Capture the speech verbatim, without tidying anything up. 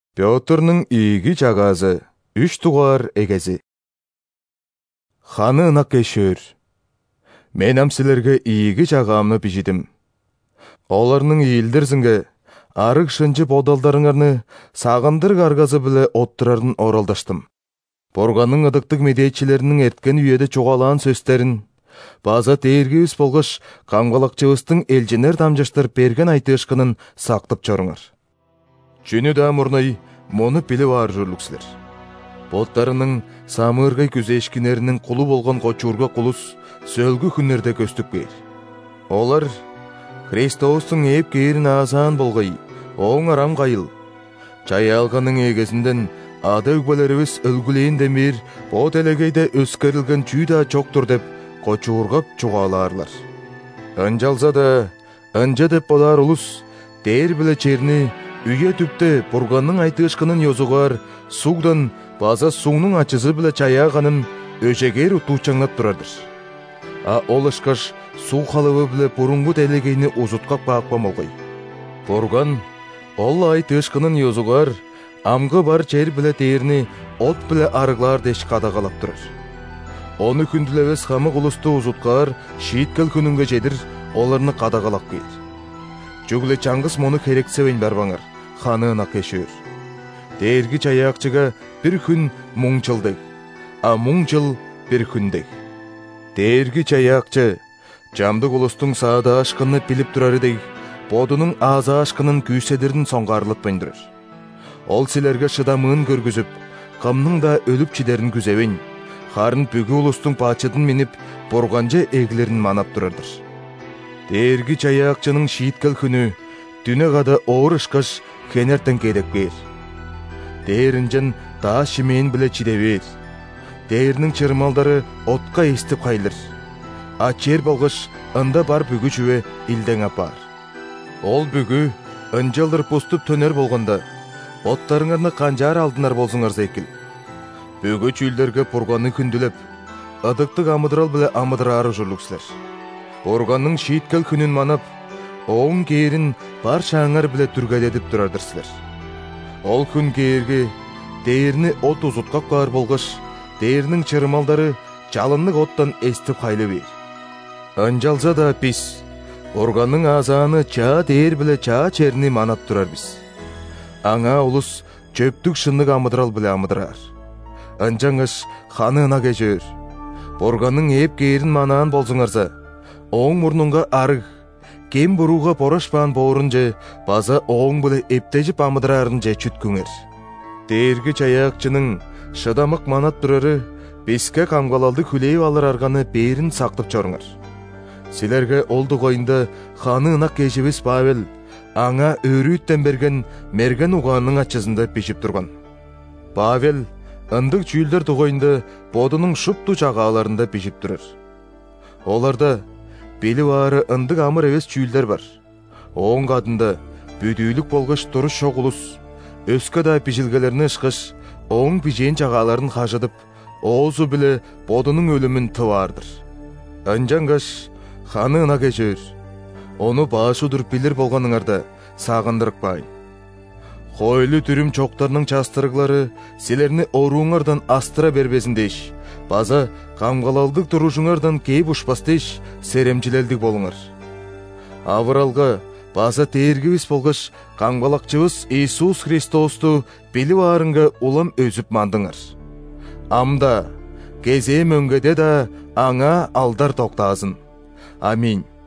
Пётрнын ийги чагазы, үч тугар эгези. Ханы ынак кешөр. Мен ам силерге ийги чагамны пижидим. Оларның ийилдерзинге, арык шынчы бодалдарыңарны сагындыр гаргазы биле оттурарын оралдаштым. Борганның ыдыктык медейчилеринин эрткен үйеде чугалаан сөздерин, база тээргибиз болгош камгалакчыбыздын элженер дамжаштар берген айтышкынын сактып чоруңар. Чүнү да мурнай мону билип ар жүрлүксилер. Боттарынын самыргай күзешкинеринин кулу болгон кочурга кулус сөлгү күннерде көстүп кейр. Олар Христостун ээп кейрин аасаан болгой, оң арам кайыл. Чай алганын эгесинден ада үгбөлөрүбүз өлгүлейин демир, бот элегейде өскөрүлгөн чүйда чоктур деп кочургап чугаалаарлар. Анжалса да, анжа деп болар улус, дээр биле черни үйе түптө бурганның айтышкынын йозугар, сугдан база суунун ачысы биле чаяганын өжегер утуучаңнап турардыр. А ол ышкаш суу халыбы биле бурунгу делегейни узуткап баакпам болгой. Бурган ол айтышкынын йозугар, амгы бар чер биле дээрни от биле арыглар деш кадагалап турар. Оны күндүлебес хамы улусту узуткар шийткел күнүнгө жедир, оларны кадагалап кейр. Жүгле чаңгыс мону керексебейн барбаңар, ханы ынак кешөр. Дээрги чаякчыга бир күн муң жылдык, а муң жыл бир күндек. Дээрги чаякчы жамдык улустун саада ашкынны билип турарыдей, бодунун ааза ашкынын күйседирдин соңгарлытпайн турар. Ол силерге шыдамын көргүзүп, камның да өлүп чидерин күзебейн, харын бүгү улустун пачыдын минип, бурганжа эглерин манап турардыр. Дээрги чаякчынын шийткел күнү, дүнө гада оор ышкаш кенертен кедеп бер. Дээринжен таа шимейин биле чидебер. Дээрнин чырмалдары отка эстип кайлыр. А чер болгош ында бар бүгү чүбе илдең апар. Ол бүгү ынжалдыр пуступ төнер болгонда, оттарыңарны канжар алдынар болсуңар зекил. Бүгү чүйлдерге бурганны күндүлеп, ыдыктык амыдырал биле амыдырары жүрлүксилер. Бурганның шийткел күнүн манап, оң кейрин бар шаңар биле түргәдедип турардырсылар. Ол күн кейирги дээрни от узуткап каар болгош, дээрнин чырмалдары жалынлык оттан эстип кайлы бер. Анжалса да биз бурганның аазааны чаа дээр биле чаа черни манап турарбыз. Аңа улус чөптүк шыннык амыдырал биле амыдырар. Анжаңыш ханы ынак кешөр. Бурганның ээп кейрин манаан болсуңарса, оң мурнунга арык, кем бурууга порошпаан боорун же база оң биле эптежип амыдырарын же чүткүңер. Дээрги чаякчынын шыдамык манат турары биске камгалалды хүлейип алыр арганы берин сактып чоруңар. Силерге олду коюнда ханы ынак кешибиз Павел аңа өрүүттен берген мерген угаанның ачысында пишип турган. Павел ындык чүйлдер тугоюнда бодунун шупту чагааларында пишип турар. Оларда бели баары ындык амыр эбес чүйлдер бар. Оң кадында бүдүүлүк болгош туруш шогулус, өскө да пижилгелерини ышкыш, оң пижен чагааларын хажыдып, оозу биле бодунун өлүмүн тыбаардыр. Анжаңгаш ханы ынак кешөр. Ону баашудур билир болгонуңарда сагындырыкпайын. Хойлу түрүм чоктарның частырыглары силерни орууңардан астыра бербесин деш, база камгалалдык турушуңардан кейп ушпас деш, серемчилелдик болуңар. Авыралга база тээргибиз болгош камгалакчыбыз Иисус Христосту билип аарынга улам өзүп мандыңар. Амда, кезээ мөңгөдө да аңа алдар токтаазын. Аминь.